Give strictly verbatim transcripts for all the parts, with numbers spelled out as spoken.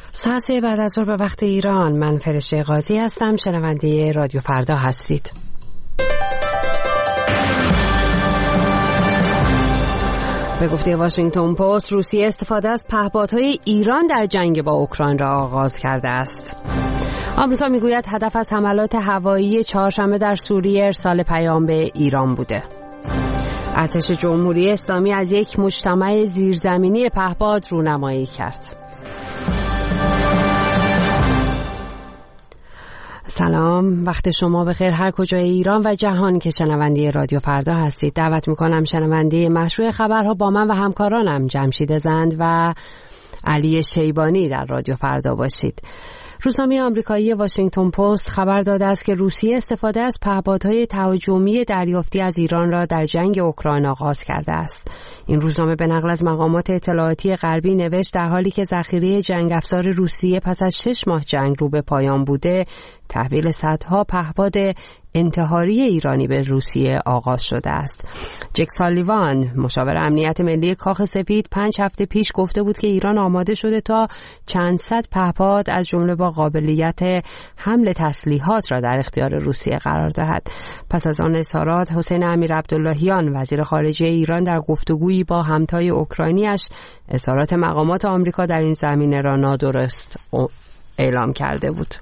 ساعت سه بعد از ظهر به وقت ایران. من فرشته قاضی هستم. شنونده رادیو فردا هستید. به گفته واشنگتن پست، روسیه استفاده از پهپادهای ایران در جنگ با اوکراین را آغاز کرده است. آمریکا میگوید هدف از حملات هوایی چهارشنبه در سوریه ارسال پیام به ایران بوده. ارتش جمهوری اسلامی از یک مجتمع زیرزمینی پهپاد رونمایی کرد. سلام، وقت شما بخیر هر کجای ایران و جهان که شنونده رادیو فردا هستید. دعوت میکنم شنونده مشروع خبرها با من و همکارانم جمشید زند و علی شیبانی در رادیو فردا باشید. روزنامه آمریکایی واشنگتن پست خبر داده است که روسیه استفاده از پهپادهای تهاجمی دریافتی از ایران را در جنگ اوکراین آغاز کرده است. این روزنامه به نقل از مقامات اطلاعاتی غربی نوشت در حالی که ذخیره جنگ افزار روسیه پس از شش ماه جنگ رو به پایان بوده، تحویل صدها پهپاد انتحاری ایرانی به روسیه آغاز شده است. جک سالیوان، مشاور امنیت ملی کاخ سفید، پنج هفته پیش گفته بود که ایران آماده شده تا چند صد پهپاد از جمله با قابلیت حمل تسلیحات را در اختیار روسیه قرار دهد. پس از آن اظهارات، حسین امیرعبداللهیان وزیر خارجه ایران در گفتگویی با همتای اوکراینیش اظهارات مقامات آمریکا در این زمینه را نادرست اعلام کرده بود.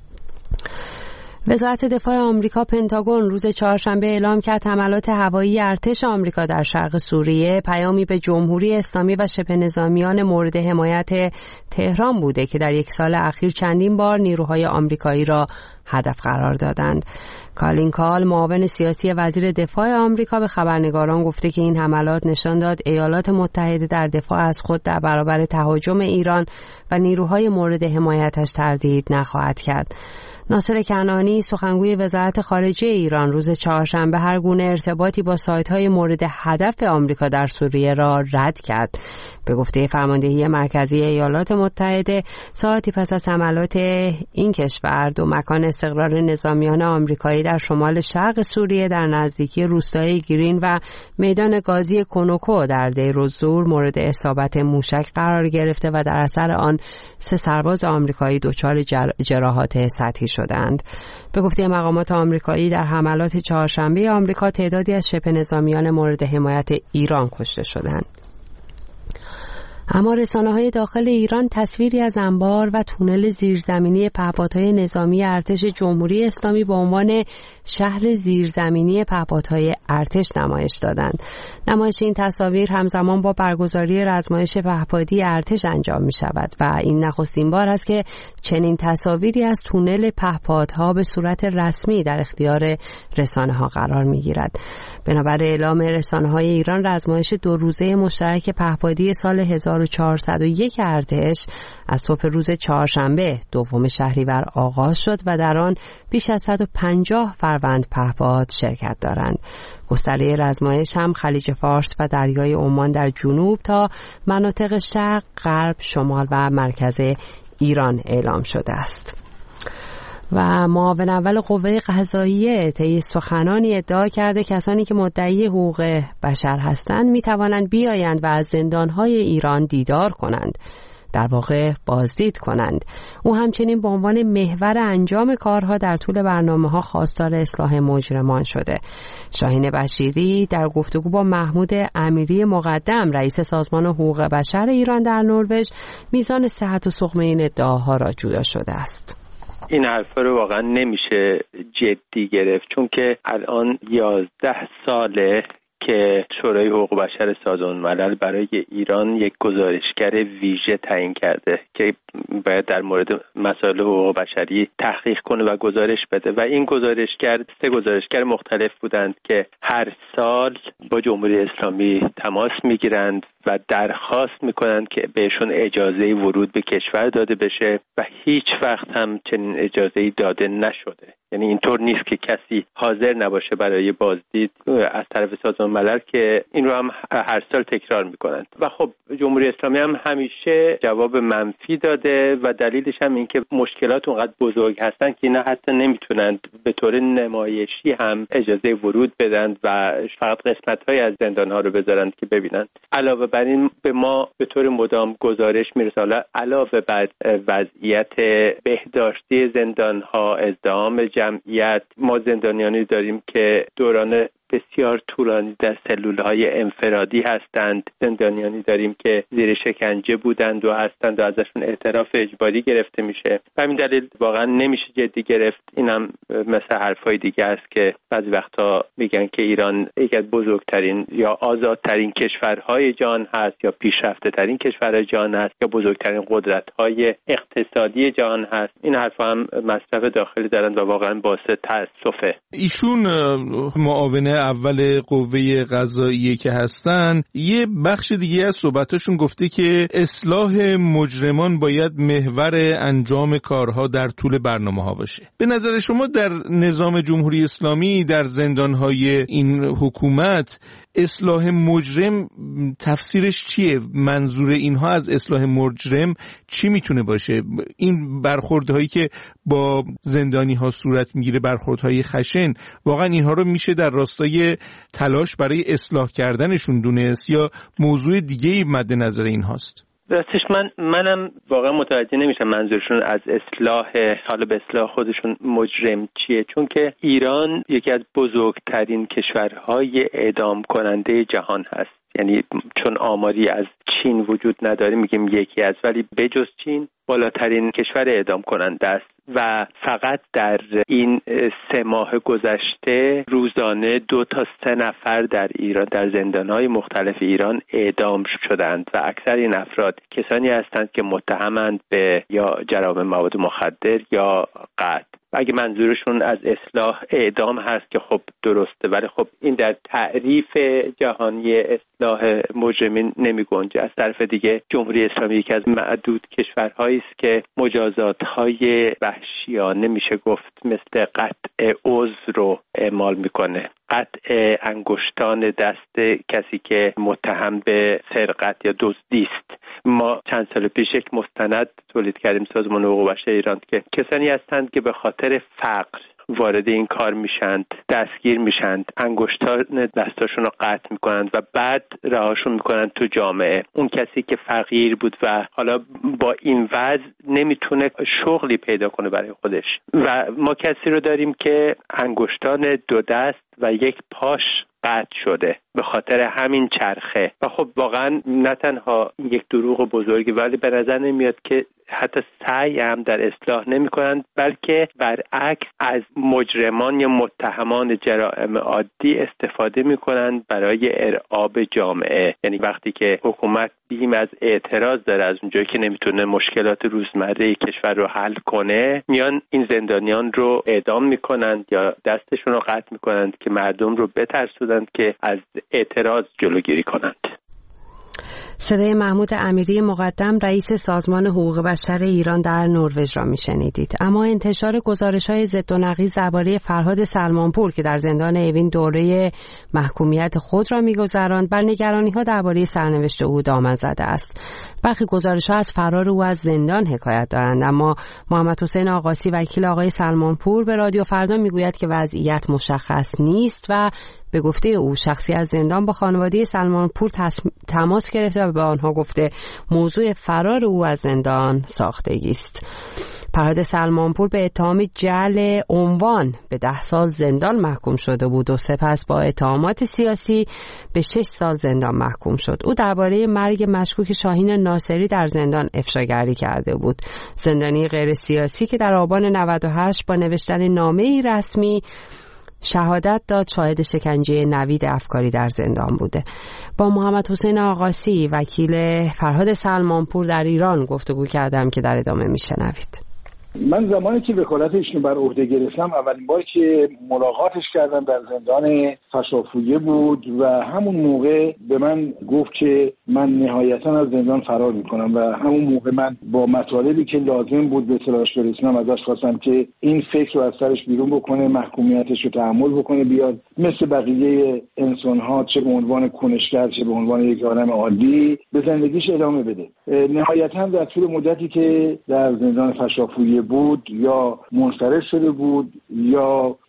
وزارت دفاع آمریکا پنتاگون روز چهارشنبه اعلام کرد حملات هوایی ارتش آمریکا در شرق سوریه پیامی به جمهوری اسلامی و شبه نظامیان مورد حمایت تهران بوده که در یک سال اخیر چندین بار نیروهای آمریکایی را هدف قرار دادند. کالین کال، معاون سیاسی وزیر دفاع آمریکا، به خبرنگاران گفته که این حملات نشان داد ایالات متحده در دفاع از خود در برابر تهاجم ایران و نیروهای مورد حمایتش تردید نخواهد کرد. ناصر کنعانی، سخنگوی وزارت خارجه ایران، روز چهارشنبه هر گونه ارتباطی با سایت‌های مورد هدف آمریکا در سوریه را رد کرد. به گفته فرماندهی مرکزی ایالات متحده، ساعتی پس از حملات این کشور، دو مکان استقرار نظامیان آمریکایی در شمال شرق سوریه در نزدیکی روستای گرین و میدان گازی کنوکو در دیر الزور مورد اصابت موشک قرار گرفته و در اثر آن سه سرباز آمریکایی دچار جر... جراحات سطحی شدند. به گفته مقامات آمریکایی، در حملات چهارشنبه آمریکا تعدادی از شبه نظامیان مورد حمایت ایران کشته شدند. اما رسانه‌های داخل ایران تصویری از انبار و تونل زیرزمینی پهپادهای نظامی ارتش جمهوری اسلامی با عنوان شهر زیرزمینی پهپادهای ارتش نمایش دادند. نمایش این تصاویر همزمان با برگزاری رزمایش پهپادی ارتش انجام می شود و این نخستین بار است که چنین تصاویری از تونل پهپادها به صورت رسمی در اختیار رسانه‌ها قرار می گیرد. بنابر اعلام رسانه‌های ایران، رزمایش دو روزه مشترک پهپادی سال هزار و چهارصد و یک ارتش از صبح روز چهارشنبه دوم شهریور آغاز شد و در آن بیش از صد و پنجاه فروند پهپاد شرکت دارند. گستره رزمایش هم خلیج فارس و دریای عمان در جنوب تا مناطق شرق، غرب، شمال و مرکز ایران اعلام شده است. و معاون اول قوه قضاییه طی سخنانی ادعا کرده کسانی که مدعی حقوق بشر هستند می توانند بیایند و از زندانهای ایران دیدار کنند، در واقع بازدید کنند. او همچنین به عنوان محور انجام کارها در طول برنامه‌ها خواستار اصلاح مجرمان شده. شاهین بشیری در گفتگو با محمود امیری مقدم، رئیس سازمان حقوق بشر ایران در نروژ، میزان صحت و سقم این ادعاها را جویا شده است. این حرفا رو واقعا نمیشه جدی گرفت، چون که الان یازده ساله که شورای حقوق بشر سازمان ملل برای ایران یک گزارشگر ویژه تعیین کرده که باید در مورد مسائل حقوق بشری تحقیق کنه و گزارش بده و این گزارشگر سه گزارشگر مختلف بودند که هر سال با جمهوری اسلامی تماس میگیرند و درخواست میکنند که بهشون اجازه ورود به کشور داده بشه و هیچ وقت هم چنین اجازه‌ای داده نشده. یعنی اینطور نیست که کسی حاضر نباشه برای بازدید از طرف سازمان ملل، که این رو هم هر سال تکرار میکنند و خب جمهوری اسلامی هم همیشه جواب منفی داده و دلیلش هم این که مشکلات اونقدر بزرگ هستن که اینا حتی نمیتونند به طور نمایشی هم اجازه ورود بدن و فقط قسمت‌های از زندان‌ها رو بذارند که ببینند. علاوه بنابراین به ما به طور مدام گزارش میرسه. حالا علاوه بر وضعیت بهداشتی زندان‌ها، ازدحام جمعیت، ما زندانیانی داریم که دوران بسیار طولانی در سلول‌های انفرادی هستند. زندانیانی داریم که زیر شکنجه بودند و هستند و ازشون اعتراف اجباری گرفته میشه. همین دلیل واقعا نمیشه جدی گرفت. اینم مثل حرفای دیگه است که بعضی وقتا میگن که ایران یکی از بزرگترین یا آزادترین کشورهای جهان هست یا پیشرفته ترین کشورهای جهان هست یا بزرگترین قدرت‌های اقتصادی جهان هست. این حرفا هم مصرف داخلی دارن و واقعا باعث تأسفه. ایشون معاون اول قوه قضاییه که هستن، یه بخش دیگه از صحبتاشون گفته که اصلاح مجرمان باید محور انجام کارها در طول برنامه ها باشه. به نظر شما در نظام جمهوری اسلامی، در زندانهای این حکومت، اصلاح مجرم تفسیرش چیه؟ منظور اینها از اصلاح مجرم چی میتونه باشه؟ این برخوردهایی که با زندانی ها صورت میگیره، برخوردهای خشن، واقعا اینها رو میشه در راستای تلاش برای اصلاح کردنشون دونست یا موضوع دیگه‌ای مد نظر اینهاست؟ راستش من منم واقعا متوجه نمیشم منظورشون از اصلاح، حالا به اصلاح خودشون مجرم چیه، چون که ایران یکی از بزرگترین کشورهای اعدام کننده جهان هست. یعنی چون آماری از چین وجود نداره میگیم یکی از، ولی بجز چین بالاترین کشور اعدام کننده است و فقط در این سه ماه گذشته روزانه دو تا سه نفر در ایران در زندانهای مختلف ایران اعدام شدند و اکثر این افراد کسانی هستند که متهمند به یا جرائم مواد مخدر یا قتل. اگه منظورشون از اصلاح اعدام هست که خب درسته، ولی خب این در تعریف جهانی اصلاح مجرمین نمی گنجه. از طرف دیگه جمهوری اسلامی یکی از معدود کشورهایی است که مجازات‌های وحشیانه میشه گفت مثل قطع عضو رو اعمال میکنه، قطع انگشتان دست کسی که متهم به سرقت یا دزدی است. ما چند سال پیش یک مستند تولید کردیم سازمان حقوق بشر ایران که کسانی هستند که به خاطر فقر وارد این کار میشند، دستگیر میشند، انگشتان دستاشون رو قطع میکنند و بعد رهاشون میکنند تو جامعه. اون کسی که فقیر بود و حالا با این وضع نمیتونه شغلی پیدا کنه برای خودش و ما کسی رو داریم که انگشتان دو دست و یک پاش قطع شده به خاطر همین چرخه. و خب واقعا نه تنها یک دروغ بزرگی، ولی به نظر نمیاد که حتی سعی هم در اصلاح نمی کنند، بلکه برعکس از مجرمان یا متهمان جرائم عادی استفاده می کنند برای ارعاب جامعه. یعنی وقتی که حکومت بیم از اعتراض داره از اونجایی که نمیتونه مشکلات روزمره کشور رو حل کنه، میان این زندانیان رو اعدام می کنند یا دستشون رو قطع می کنند که مردم رو بترسونند که از اعتراض جلوگیری کنند. صدای محمود امیری مقدم، رئیس سازمان حقوق بشر ایران در نروژ را میشنیدید. اما انتشار گزارش‌های ضد و نقیض درباره فرهاد سلمانپور که در زندان اوین دوره محکومیت خود را می‌گذراند، بر نگرانی‌ها درباره سرنوشت او دامن زده است. برخی گزارش‌ها از فرار او از زندان حکایت دارند، اما محمد حسین آقاسی وکیل آقای سلمانپور به رادیو فردا میگوید که وضعیت مشخص نیست و به گفته او شخصی از زندان با خانواده سلمانپور تماس گرفته و به آنها گفته موضوع فرار او از زندان ساختگی است. فرهاد سلمانپور به اتهام جعل عنوان به ده سال زندان محکوم شده بود و سپس با اتهامات سیاسی به شش سال زندان محکوم شد. او درباره مرگ مشکوک شاهین ناصری در زندان افشاگری کرده بود. زندانی غیر سیاسی که در آبان نود و هشت با نوشتن نامه‌ای رسمی شهادت داد شاهد شکنجه نوید افکاری در زندان بوده. با محمد حسین آقاسی وکیل فرهاد سلمانپور در ایران گفتگو کردم که در ادامه میشنوید. من زمانی که وکالتش رو بر عهده گرفتم اولین باری که ملاقاتش کردم در زندان فشافویه بود و همون موقع به من گفت که من نهایتا از زندان فرار میکنم و همون موقع من با مطالبی که لازم بود به اطلاعش برسونم ازش خواستم که این فکر رو از سرش بیرون بکنه، محکومیتش رو تحمل بکنه، بیاد مثل بقیه انسان‌ها چه به عنوان کنشگر چه به عنوان یک آدم عادی به زندگیش ادامه بده. نهایتا در طول مدتی که در زندان فشافویه بود یا منصرف شده بود یا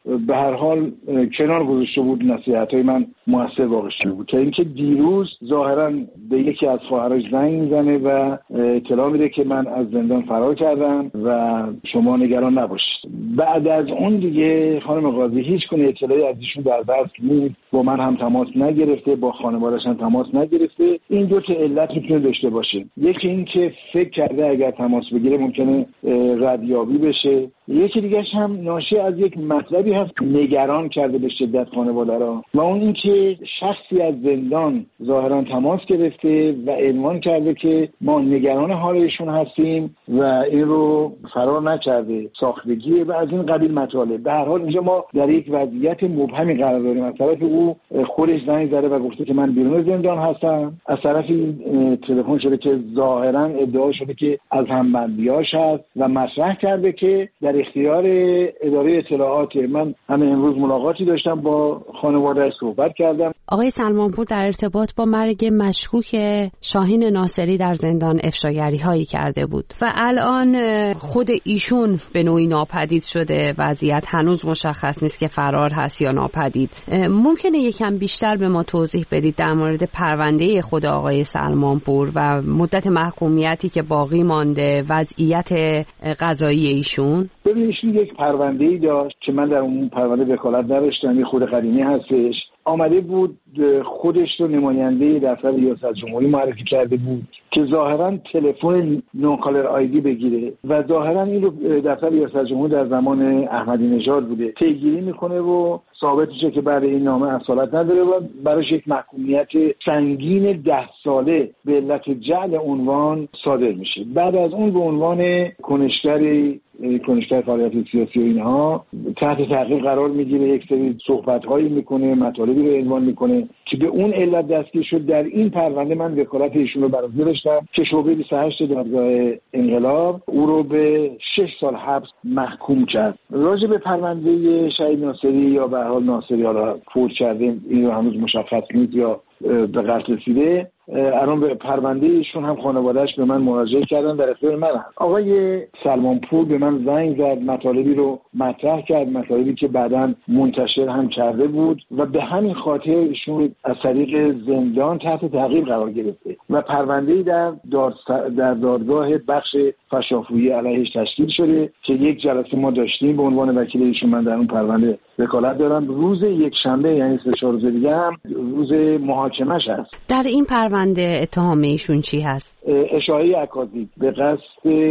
به هر حال کنار گذاشته بود، نصیحت‌های من موثر واقع شده بود. تا اینکه دیروز ظاهراً به یکی از خواهرش زنگ میزنه و اطلاع میده که من از زندان فرار کردم و شما نگران نباشید. بعد از اون دیگه خانم قاضی هیچ گونه اطلاعی از ایشون در دست نیست، با من هم تماس نگرفته، با خانواده‌اش هم تماس نگرفته. این دو تا علت میتونه داشته باشه. یکی این که فکر کرده اگر تماس بگیره ممکنه ردیابی بشه. یکی دیگه‌ش هم ناشی از یک مطلبی هست نگران کرده به شدت خانواده را، و اون این که شخصی از زندان ظاهرا تماس گرفته و عنوان کرده که ما نگران حال ایشون هستیم و این رو فرار نکرده، ساختگی و از این قبیل مطالب. به هر حال اینجا ما در یک وضعیت مبهمی قرار داریم. از طرف او خودش زنگ زده و گفته که من بیرون زندان هستم، از طرفی تلفن شده که ظاهرا ادعا شده که از همبندیاش هست و مطرح کرده که در اختیار اداره اطلاعات. من همین امروز ملاقاتی داشتم با خانواده، صحبت کردم. آقای سلمانپور در ارتباط با مرگ مشکوک شاهین ناصری در زندان افشاگری هایی کرده بود و الان خود ایشون به نوعی ناپدید شده. وضعیت هنوز مشخص نیست که فرار هست یا ناپدید. ممکنه یکم بیشتر به ما توضیح بدید در مورد پرونده خود آقای سلمانپور و مدت محکومیتی که باقی مانده، وضعیت قضایی ایشون؟ ببینید ایشون یک پرونده‌ای داشت که من در اون پرونده وکالت نداشتم، یه خود قدیمی هستش. آمده بود خودش رو نماینده دفتر ریاست جمهوری معرفی کرده بود که ظاهرا تلفن نو کالر آیدی بگیره و ظاهرا این رو دفتر ریاست جمهوری در زمان احمدی نژاد بوده پیگیری میکنه و ثابت میشه که برای این نامه اصالت نداره و براش یک محکومیت سنگین ده ساله به علت جعل عنوان صادر میشه. بعد از اون به عنوان کنشگری کنشگر فعالیت سیاسی و اینها تحت تعقیب قرار میگیره، یک سری صحبت‌هایی میکنه، مطالبی رو عنوان میکنه که به اون علت دستگیر شد. در این پرونده من وکالت ایشون رو برای داشتم که شعبه بیست و هشت دادگاه انقلاب او رو به شش سال حبس محکوم کرد. راجع به پرونده شهید ناصری یا به هر حال ناصری حالا فوت کرده، این رو هنوز مشخص نیست یا به قتل رسیده. الان به پرونده ایشون هم خانواده‌اش به من مراجعه کردن، در اختیار من هست. آقای سلمانپور به من زنگ زد، مطالبی رو مطرح کرد، مطالبی که بعداً منتشر هم کرده بود و به همین خاطر ایشون از طریق زندان تحت تعقیب قرار گرفته و پرونده‌ای در دار در دادگاه بخش فشافویی علیهش تشکیل شده که یک جلسه ما داشتیم به عنوان وکیل ایشون. من در اون پرونده وکالت دارم. روز یک شنبه یعنی سه چهار روز دیگه هم روز محاکمش هست. در این پرونده اتهام ایشون چی هست؟ اشاعه اکاذیب به قصد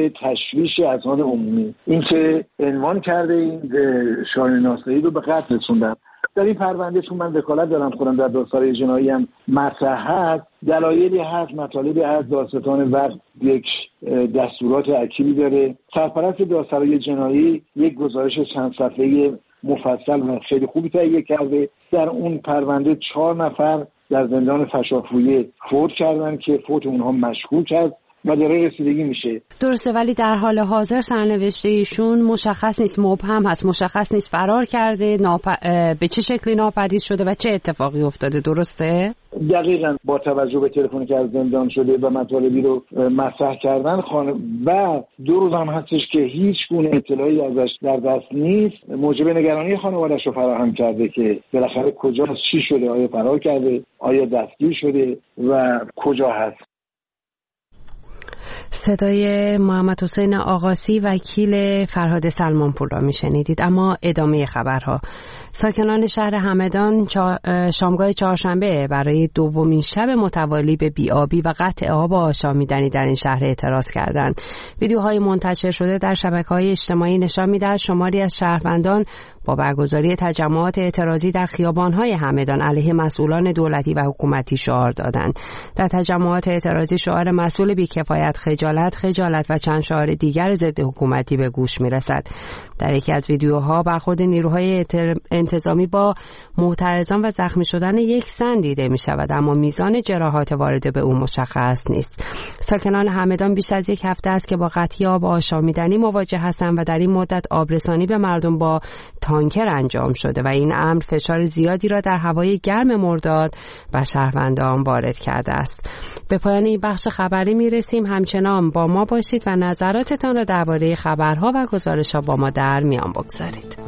تشویش اذهان عمومی، این که عنوان کرده این شاهین ناصری رو به قتل رسوندن. در این پرونده چون من وکالت دارم خودم در دادسرای جنایی هم مطرح هست، دلایلی هست، مطالبی هست. دادستان وقت یک دستورات اکیدی داره. سرپرست دادسرای جنایی یک گزارش چند صفحه‌ای مفصل و خیلی خوبی تهیه کرده. در اون پرونده چهار نفر در زندان فشافویه فوت کردن که فوت اونها مشکوک است و داره رسیدگی میشه. درسته، ولی در حال حاضر سرنوشته ایشون مشخص نیست، مبهم هست، مشخص نیست فرار کرده، ناپ... به چه شکلی ناپدید شده و چه اتفاقی افتاده. درسته؟ دقیقاً با توجه به تلفنی که از زندان شده و مطالبی رو مطرح کردن خانه و دو روز هم هستش که هیچ گونه اطلاعی ازش در دست نیست، موجب نگرانی خانواده‌اش رو فراهم کرده که بالاخره کجاست، چی شده، آیا فرار کرده، آیا دستگیر شده و کجا هست. صدای محمد حسین آقاسی وکیل فرهاد سلمانپور را میشنیدید. اما ادامه خبرها. ساکنان شهر همدان چا... شامگاه چهارشنبه برای دومین شب متوالی به بی‌آبی و قطع آب آشامیدنی در این شهر اعتراض کردند. ویدیوهای منتشر شده در شبکه‌های اجتماعی نشان می‌دهد شماری از شهروندان با برگزاری تجمعات اعتراضی در خیابان‌های همدان علیه مسئولان دولتی و حکومتی شعار دادند. در تجمعات اعتراضی شعار مسئول بی‌کفایت، خجالت، خجالت و چند شعار دیگر ضد حکومتی به گوش می‌رسد. در یکی از ویدیوها برخورد نیروهای انتظامی با معترضان و زخمی شدن یک زن دیده می‌شود، اما میزان جراحات وارده به او مشخص نیست. ساکنان همدان بیش از یک هفته است که با قطعی آب آشامیدنی مواجه هستند و در این مدت آبرسانی به مردم با تانکر انجام شده و این امر فشار زیادی را در هوای گرم مرداد بر شهروندان وارد کرده است. به پایان این بخش خبری میرسیم. همچنان با ما باشید و نظراتتان را درباره خبرها و گزارش‌ها با ما در میان بگذارید.